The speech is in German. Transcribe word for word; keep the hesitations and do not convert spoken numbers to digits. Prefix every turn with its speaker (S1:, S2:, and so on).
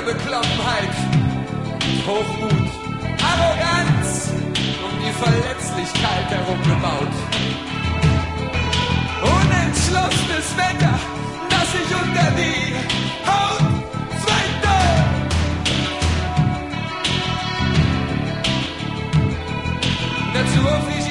S1: Beklommenheit, Hochmut, Arroganz, um die Verletzlichkeit herumgebaut. Unentschlossenes Wetter, das sich unter die Haut zweite. Natur